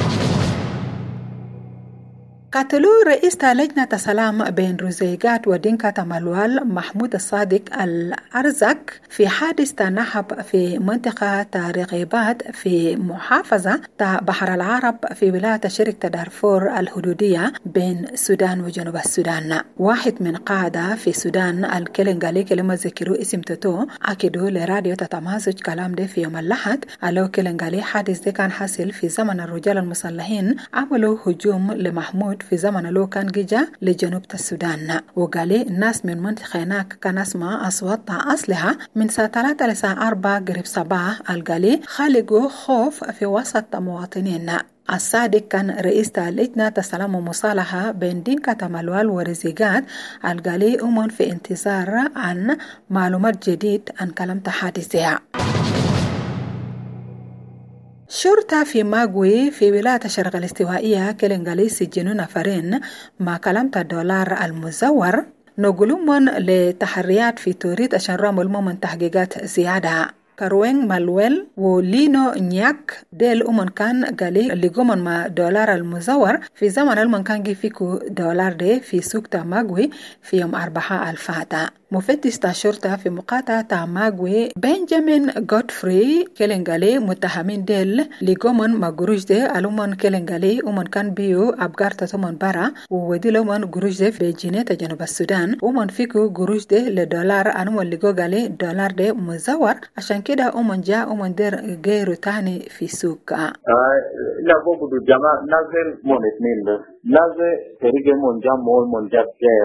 قتلوا رئيس لجنة السلام بين رزيقات ودينكا مالوال محمود الصادق الأرزق في حادث تنهب في منطقة رغيبات في محافظة بحر العرب في ولاية شركة دارفور الحدودية بين السودان وجنوب السودان. واحد من قادة في السودان الكلنجالي كلمة ذكروا اسم تتو أكدوا لراديو تتمازج كلام ده في يوم الأحد ألو كلنجالي حادث ده كان حاصل في زمن الرجال المسلحين عملوا هجوم لمحمود في زمن لو كان جيجا لجنوب السودان. وقالي الناس من منطقة هناك كان اسمع أصوات أسلحة من ساعة 3 لساعة 4 قريب صباح. القالي خالقوا خوف في وسط مواطنين. الصادق كان رئيس لجنة السلام ومصالحة بين دينكا مالوال ورزيقات. القالي أمون في انتظار عن معلومات جديد عن كلام حادثها. شرطة في ماغوي في ولاية الشرق الاستوائية كلنجالي سجنوا نفرين مع كلمة الدولار المزور نقولون لتحريات في توريد عشان راموا المؤمن تحقيقات زيادة. كاروين مالويل ولينو نياك ديل أمن كان قالي اللي قومن مع دولار المزور في زمن المن كان فيكو دولار دي في سوق تاماغوي في يوم 4 الفاتة. مفتش الشرطة في مقاطعة تاماغوي بنجامين غودفري كلنجالي متهمين ديل اللي قومن مع قروش دي الأمن كلنجالي أمن كان بيو أبقارة تمن برا وودي لأمن قروش دي في جنة جنوب السودان أمن فيكو قروش دي لدولار أنو اللي قالي دولار دي مزور عشان كده أمن جاء أمن دير غير تاني في سوق. لا بوجود الجماعة نازل من اثنين بس نازل تريجي من جام من جاب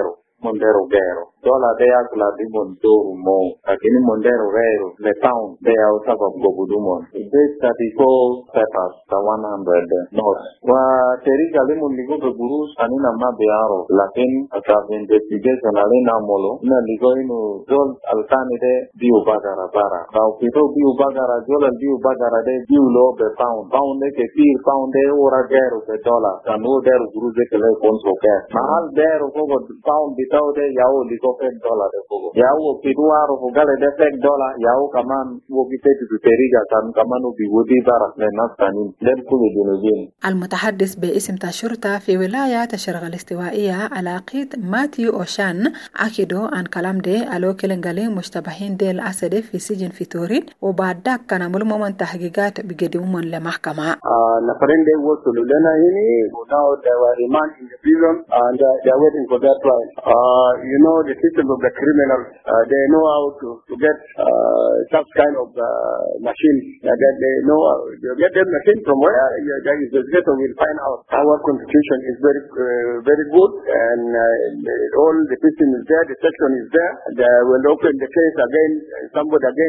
غيره dola de akla di montoro mo akini mondero rero le pound de out of gobudumon this 34 peppers the 100 not wa terika le mundigo de gurus anina ma bearo lakin ata investigation alena molo na ligo ino jol alkani de biu bagara bara ba pito biu bagara jol biu bagara de biu lo be pound de ke pir pound de ora gero de dollar kanu der gurus de ke le konso ke mahal der ko pound bitao de yao ligo $1 de pogo yao piduaro ko gale de $1 yao kaman wo bitetu teriga kan kaman biwodi bara le nastani den kulu dinojin. المتحدث باسم الشرطة في ولاية الشرق الاستوائية علاقيد ماتيو أوشان أكدوا عن كلام ده ألو كلنجالي مشتبهين ديل أسد في سجن في توريد وبعد ذاك كان عملوا من تحقيقات بقدمهم لمحكمة. نفرين ده وصلوا لنا هنا now they were remand in the prison and they are waiting for their trial. You know the system of the criminal they know how to get such kind of machine that they know you get that machine from where the investigator will find out. Our constitution is very good and all the system is there, the section is there. They will open the case again, somebody again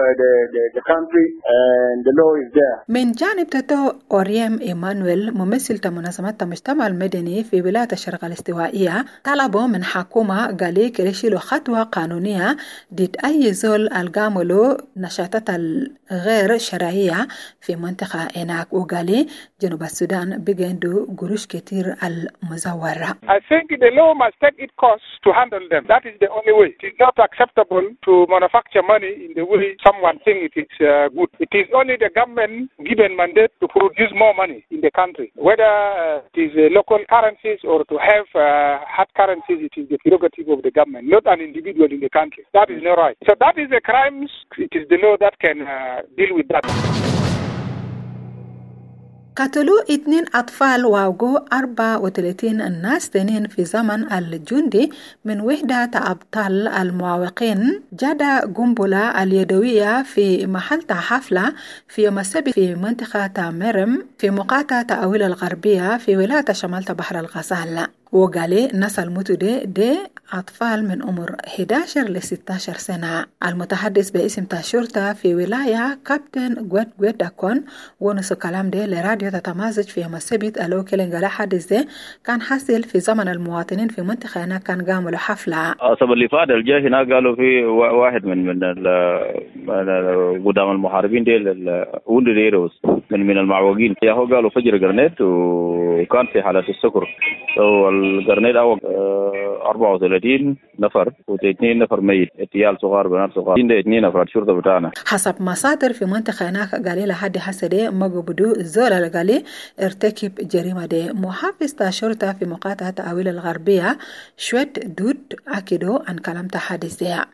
the country and the law is there. من جانب تتو أوريم إيمانويل ممثل منظمة المجتمع المدني في ولاية الشرق الاستوائية طلبوا من حكومة قالي كريشيلو خطوة قانونية ضد أي زول القاملو نشاطات الغير شرعية في منطقة هناك وقالي جنوب السودان بيجندو قروش كتير المزورة. I think the law must take its course to handle them. That is the only way. It is not acceptable to manufacture money in the way someone thinks it is good. It is only the government given mandate to produce more money in the country. Whether it is local currencies or to have hard currencies, it is the prerogative of the government, not an individual in the country. That is not right. So that is a crime. It is the law that can deal with that. قتلوا 2 أطفال ووقوا 34 ناس تانيين في زمن الجندي من وحدة أبطال المعوقين جدا قنبلة اليدوية في محل حفلة في يوم السبت في منطقة مرم في مقاطعة أويل الغربية في ولاية شمال بحر الغزال. وقالي ناس الموتوا دي أطفال من عمر 11 ل 16 سنة. المتحدث باسم الشرطة في ولاية كابتن جويد داكون ونسو كلام دي لراديو تتمازج في يوم السبت قالوا كلين حادث ده كان حاصل في زمن المواطنين في منطقة هنا كان قاموا حفلة. أصاب اللي فات الجاي هنا قالوا في واحد من قدام المحاربين دي الونديروس من المعوقين ياهو قالوا فجر جرنيت وكان في حالة السكر. القرنيل أول 34 نفر و2 نفر ميت اتيال صغار بنات صغار 2 نفر شرطة بتاعنا. حسب مصادر في منطقة هناك قالي لحد حسده مقبودو زولا قالي ارتكب جريمة دي. محافظ الشرطة في مقاطعة أويل الغربية شويت دود أكدوا عن كلام تحدث ده.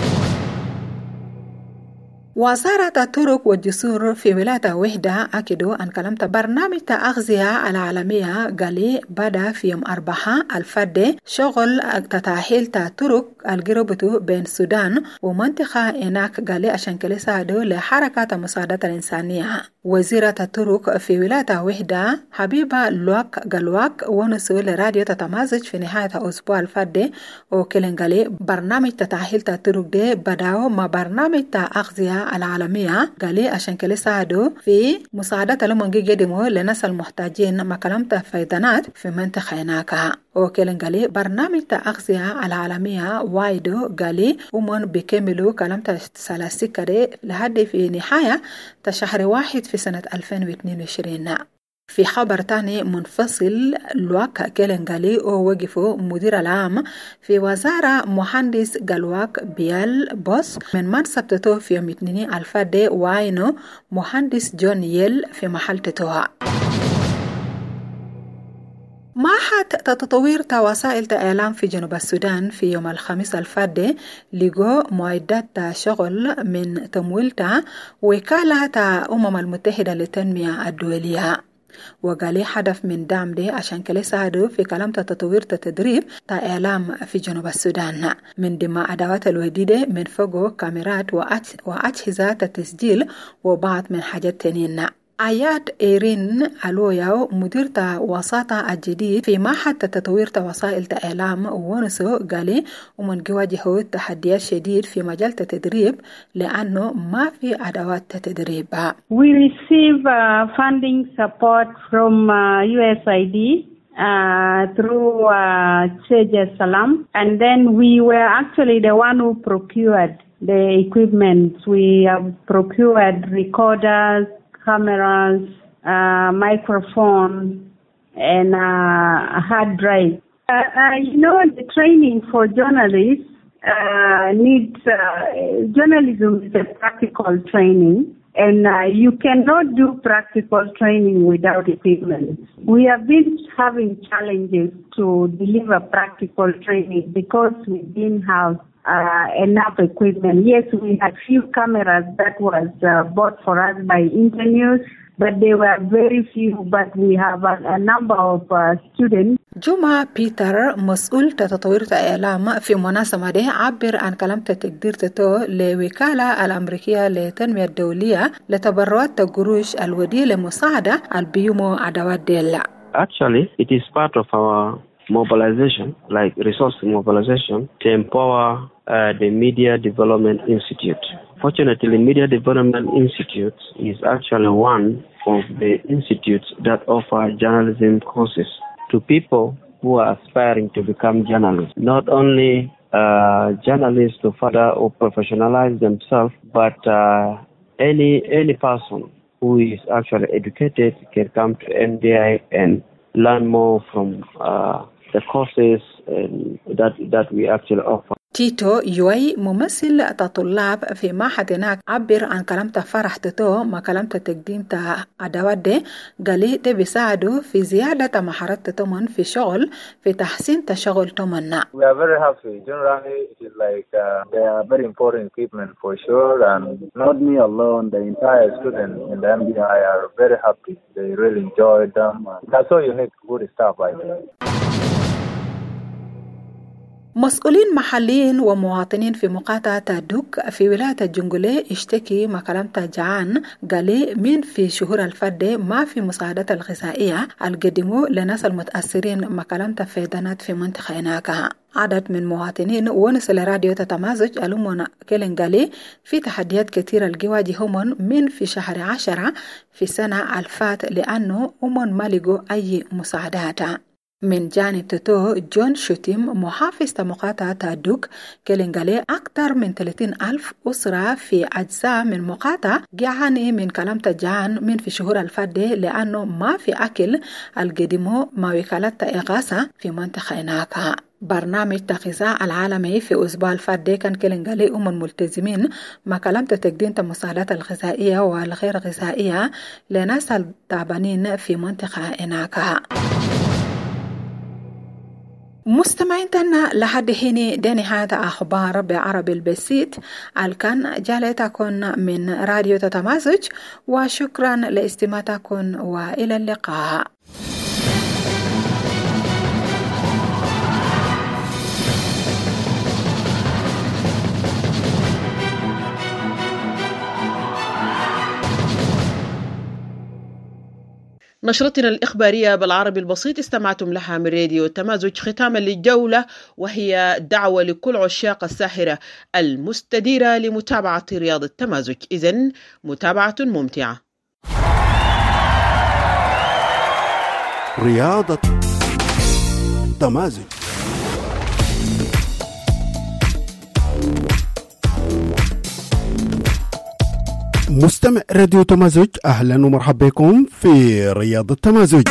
وزارة الطرق والجسور في ولاية وحدة أكدوا أن كلمت برنامج الأغذية العالمية قالي بدأ في يوم 4 الفرد شغل تتاهيل الطرق القربة بين السودان ومنطقة هناك قالي عشان كل ساعدوا لحركة مساعدة الإنسانية. وزيرة الطرق في ولاية وحدة حبيبة لوك قلواك ونسوا لراديو تتمازج في نهاية أسبوع الفرد وكلن قالي برنامج تتاهيل الطرق دي بدأوا مع برنامج الأغذية العالمية قالي عشان كل ساعدوا في مساعدة لمنجي قدموا لناس المحتاجين ما كلمت فيضانات في منطقة هناك. وكلن قالي برنامج الأغذية العالمية وايدو قالي ومن بيكملوا كلمت سلاسكري لحد في نهاية شهر 1 في سنة 2022. في خبر تاني منفصل لواك كيلنغالي ووقفوا مدير العام في وزارة مهندس قلواك بيال بوس من منصب تتو في يوم 2 الفرد وعينه مهندس جون ييل في محل تتوها. معهد تطوير وسائل الإعلام في جنوب السودان في يوم الخميس الفرد لقوا معدات شغل من تمويلها وكالة المتحدة للتنمية الدولية. وقالي هدف من دعم دي عشان كلي ساعدوا في كلام تطوير تدريب إعلام في جنوب السودان من ضمن أدوات الجديدة من فوق كاميرات وأجهزة التسجيل وبعض من حاجات تانيين. آيات إيرين ألوياو مديرة وساطة الجديد في معهد تطوير وسائل الإعلام ونسو قالي ومن يواجهوا تحديات شديد في مجال التدريب لأنه ما في أدوات تدريب. We receive funding support from USAID through Sheikh Salam, and then we were actually the one who procured the equipment. We have procured recorders, cameras, microphones, and hard drive. The training for journalists needs journalism is a practical training, and you cannot do practical training without equipment. We have been having challenges to deliver practical training because we didn't have enough equipment. Yes, we had few cameras that was bought for us by Internews, but they were very few, but we have a number of students. جمعة بيتر مسؤول تطوير الإعلام في مناسبة دي عبر عن كلام تقدير تتو لوكالة الأمريكية للتنمية الدولية لتبرعات قروش الودي لمساعدة البيومو أدوات ديلا. Actually, it is part of our mobilization, like resource mobilization, to empower the Media Development Institute. Fortunately, Media Development Institute is actually one of the institutes that offer journalism courses to people who are aspiring to become journalists. Not only journalists to further or professionalize themselves, but any person who is actually educated can come to MDI and learn more from the courses that we actually offer. تيتو يوي ممثل طلاب في معهد هناك عبر عن كلمة فرح تتو ما كلمة تقديم أدوات دي قالي ده بيساعدوا في زيادة مهارات تمن في شغل في تحسين تشغل تمننا. We are very happy. Generally, it is like they are very important equipment for sure, and not me alone. The entire students in the MBI are very happy. They really enjoy them. That's all you need, good stuff like that. مسؤولين محليين ومواطنين في مقاطعة دوك في ولاية الجنجولي اشتكي مكالمة جعان قالي من في شهور الفردة ما في مساعدة الغذائية القدموا لناس المتأثرين مكالمة فيضانات في منطقة هناك. عدد من مواطنين ونس لراديو تتمازج ألومون كيلن قالي في تحديات كثيرة الجواجههم من في شهر 10 في سنة الفات لأنه ما لقوا أي مساعدات. من جانب تتو جون شوتيم محافظ مقاطعة دوك كيلنغالي أكثر من 30,000 أسرة في أجزاء من مقاطعة جعاني من كلمة جعان من في شهور الفردة لأنه ما في أكل القديمو ما وكالة إغاثة في منطقة هناك. برنامج الغذاء العالمي في أسبوع الفردة كان كيلنغالي ملتزمين ما كلمة تقديم المساعدات الغذائية والغير غذائية لناس التعبانين في منطقة هناك. مستمعينا لحد هنا ده نهاية أخبار بعربي البسيط الكان جالتكم من راديو تتمازج وشكرا لاستماعتكم وإلى اللقاء. نشرتنا الإخبارية بالعربي البسيط استمعتم لها من راديو تمازج ختاما للجولة، وهي دعوة لكل عشاق الساحرة المستديرة لمتابعة رياضة تمازج. إذن متابعة ممتعة. رياضة تمازج. مستمع راديو تمازج، أهلا ومرحبا بكم في رياضة تمازج.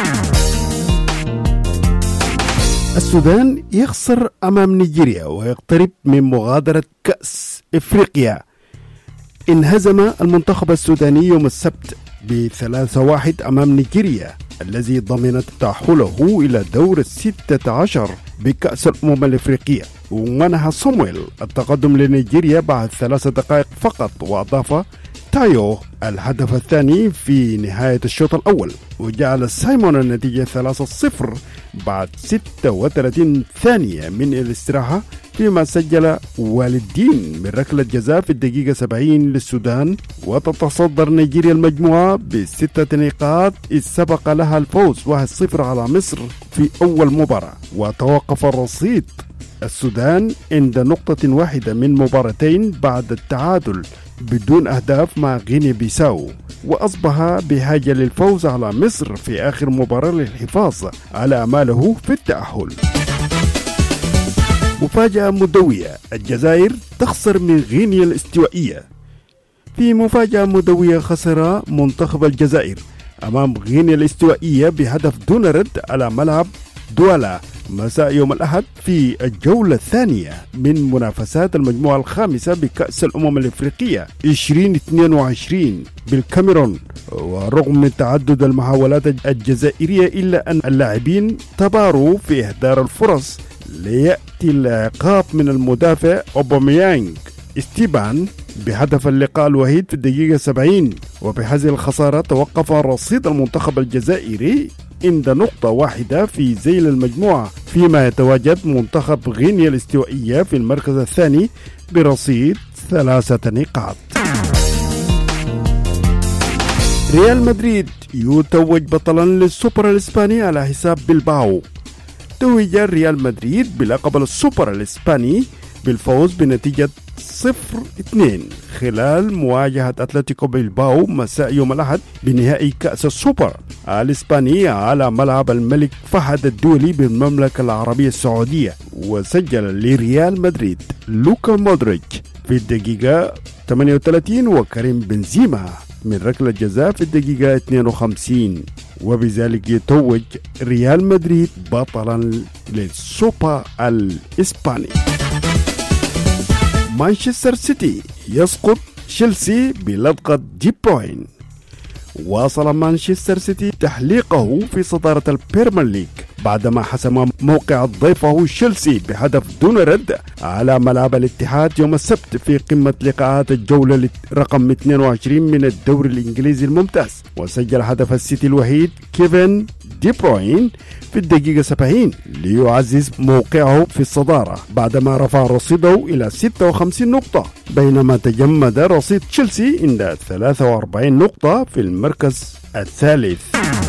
السودان يخسر أمام نيجيريا ويقترب من مغادرة كأس إفريقيا. انهزم المنتخب السوداني يوم السبت ب3-1 أمام نيجيريا الذي ضمن تأهله إلى دور 16 بكأس الأمم الإفريقية. ومنح صامويل التقدم لنيجيريا بعد 3 دقائق فقط، وأضاف تايو الهدف الثاني في نهاية الشوط الأول، وجعل سايمون النتيجة 3-0 بعد 36 ثانية من الاستراحة، فيما سجل والدين من ركلة جزاء في الدقيقة 70 للسودان. وتتصدر نيجيريا المجموعة ب6 نقاط إذ سبق لها الفوز 1-0 على مصر في أول مباراة. وتوقف الرصيد السودان عند نقطة واحدة من مباراتين بعد التعادل بدون أهداف مع غينيا بيساو، وأصبح بحاجة للفوز على مصر في آخر مباراة للحفاظ على أماله في التأهل. مفاجأة مدوية، الجزائر تخسر من غينيا الاستوائية. في مفاجأة مدوية خسر منتخب الجزائر أمام غينيا الاستوائية بهدف دون رد على ملعب دوالا مساء يوم الأحد في الجولة الثانية من منافسات المجموعة الخامسة بكأس الأمم الإفريقية 2022 بالكاميرون. ورغم من تعدد المحاولات الجزائرية إلا أن اللاعبين تباروا في إهدار الفرص، ليأتي العقاب من المدافع أوباميانغ استيبان بهدف اللقاء الوحيد في الدقيقة 70. وبهذه الخسارة توقف رصيد المنتخب الجزائري عند نقطة واحدة في ذيل المجموعة، فيما يتواجد منتخب غينيا الاستوائية في المركز الثاني برصيد 3 نقاط. ريال مدريد يتوج بطلا للسوبر الإسباني على حساب بلباو. توج ريال مدريد بلقب السوبر الإسباني بالفوز بنتيجة 0-2 خلال مواجهة أتلتيكو بلباو مساء يوم الأحد بنهائي كأس السوبر الإسباني على ملعب الملك فهد الدولي بالمملكة العربية السعودية. وسجل لريال مدريد لوكا مودريتش في الدقيقة 38 وكريم بنزيما من ركلة جزاء في الدقيقة 52، وبذلك يتوج ريال مدريد بطلا للسوبر الإسباني. مانشستر سيتي يسقط تشيلسي بلدغة دي بروين. واصل مانشستر سيتي تحليقه في صدارة البريمير ليج بعدما حسم موقع ضيفه تشيلسي بهدف دون رد على ملعب الاتحاد يوم السبت في قمة لقاءات الجولة رقم 22 من الدوري الإنجليزي الممتاز. وسجل هدف السيتي الوحيد كيفن دي بروين في الدقيقة 70 ليعزز موقعه في الصدارة بعدما رفع رصيده إلى 56 نقطة، بينما تجمد رصيد تشيلسي عند 43 نقطة في المركز الثالث.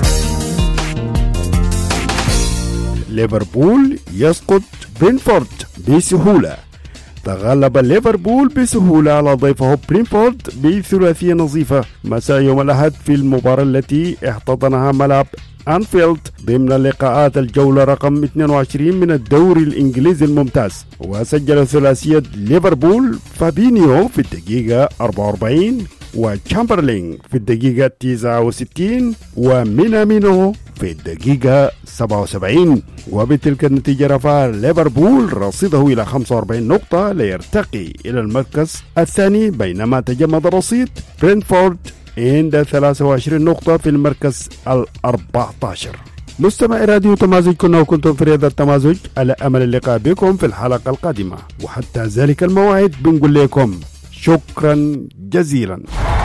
ليفربول يسقط برينفورد بسهولة. تغلب ليفربول بسهولة على ضيفه برينفورد بثلاثية نظيفة مساء يوم الأحد في المباراة التي احتضنها ملعب أنفيلد ضمن لقاءات الجولة رقم 22 من الدوري الإنجليزي الممتاز. وسجل ثلاثية ليفربول فابينيو في الدقيقة 44 وتشامبرلين في الدقيقة 69 ومينامينو في الدقيقة 77. وبتلك النتيجة رفع ليفربول رصيده إلى 45 نقطة ليرتقي إلى المركز الثاني، بينما تجمد رصيد برينفورد عند 23 نقطة في المركز 14. مستمعي راديو تمازج، كنا وكنتم في رياضة التمازج، على أمل اللقاء بكم في الحلقة القادمة، وحتى ذلك الموعد بنقول لكم شكرا جزيلا.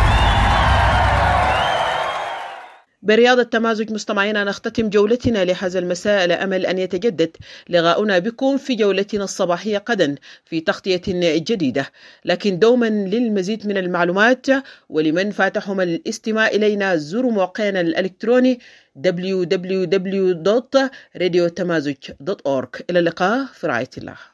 برياض التمازج مستمعينا نختتم جولتنا لهذا المساء على أمل أن يتجدد لقاؤنا بكم في جولتنا الصباحية غدا في تغطية جديدة، لكن دوما للمزيد من المعلومات ولمن فاتهم الاستماع إلينا زوروا موقعنا الإلكتروني www.radiotamazoj.org. إلى اللقاء في رعاية الله.